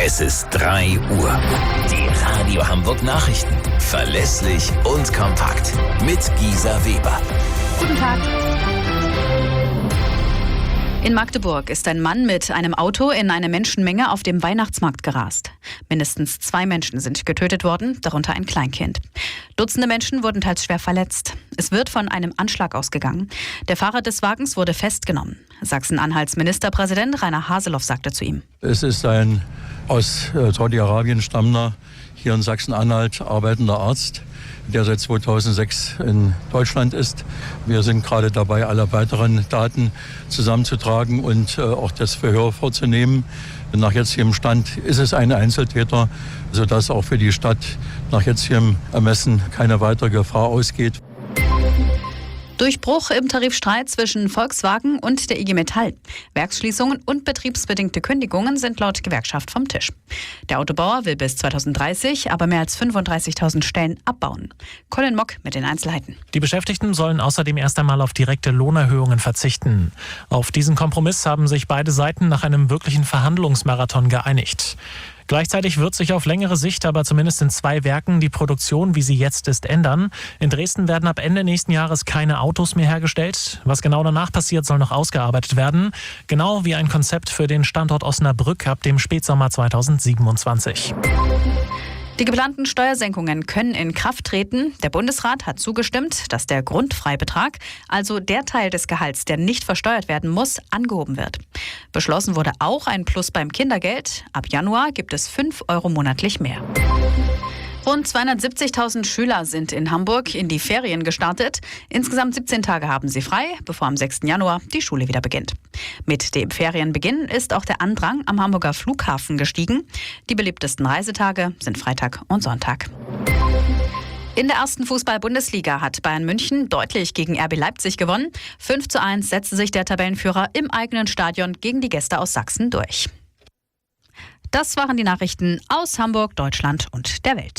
Es ist 3 Uhr. Die Radio Hamburg Nachrichten. Verlässlich und kompakt. Mit Gisa Weber. Guten Tag. In Magdeburg ist ein Mann mit einem Auto in eine Menschenmenge auf dem Weihnachtsmarkt gerast. Mindestens 2 Menschen sind getötet worden, darunter ein Kleinkind. Dutzende Menschen wurden teils schwer verletzt. Es wird von einem Anschlag ausgegangen. Der Fahrer des Wagens wurde festgenommen. Sachsen-Anhalts Ministerpräsident Rainer Haseloff sagte zu ihm: Es ist ein aus Saudi-Arabien stammender, hier in Sachsen-Anhalt arbeitender Arzt, der seit 2006 in Deutschland ist. Wir sind gerade dabei, alle weiteren Daten zusammenzutragen und auch das Verhör vorzunehmen. Nach jetzigem Stand ist es ein Einzeltäter, sodass auch für die Stadt nach jetzigem Ermessen keine weitere Gefahr ausgeht. Durchbruch im Tarifstreit zwischen Volkswagen und der IG Metall. Werksschließungen und betriebsbedingte Kündigungen sind laut Gewerkschaft vom Tisch. Der Autobauer will bis 2030 aber mehr als 35.000 Stellen abbauen. Colin Mock mit den Einzelheiten. Die Beschäftigten sollen außerdem erst einmal auf direkte Lohnerhöhungen verzichten. Auf diesen Kompromiss haben sich beide Seiten nach einem wirklichen Verhandlungsmarathon geeinigt. Gleichzeitig wird sich auf längere Sicht aber zumindest in 2 Werken die Produktion, wie sie jetzt ist, ändern. In Dresden werden ab Ende nächsten Jahres keine Autos mehr hergestellt. Was genau danach passiert, soll noch ausgearbeitet werden. Genau wie ein Konzept für den Standort Osnabrück ab dem Spätsommer 2027. Die geplanten Steuersenkungen können in Kraft treten. Der Bundesrat hat zugestimmt, dass der Grundfreibetrag, also der Teil des Gehalts, der nicht versteuert werden muss, angehoben wird. Beschlossen wurde auch ein Plus beim Kindergeld. Ab Januar gibt es 5 Euro monatlich mehr. Rund 270.000 Schüler sind in Hamburg in die Ferien gestartet. Insgesamt 17 Tage haben sie frei, bevor am 6. Januar die Schule wieder beginnt. Mit dem Ferienbeginn ist auch der Andrang am Hamburger Flughafen gestiegen. Die beliebtesten Reisetage sind Freitag und Sonntag. In der ersten Fußball-Bundesliga hat Bayern München deutlich gegen RB Leipzig gewonnen. 5:1 setzte sich der Tabellenführer im eigenen Stadion gegen die Gäste aus Sachsen durch. Das waren die Nachrichten aus Hamburg, Deutschland und der Welt.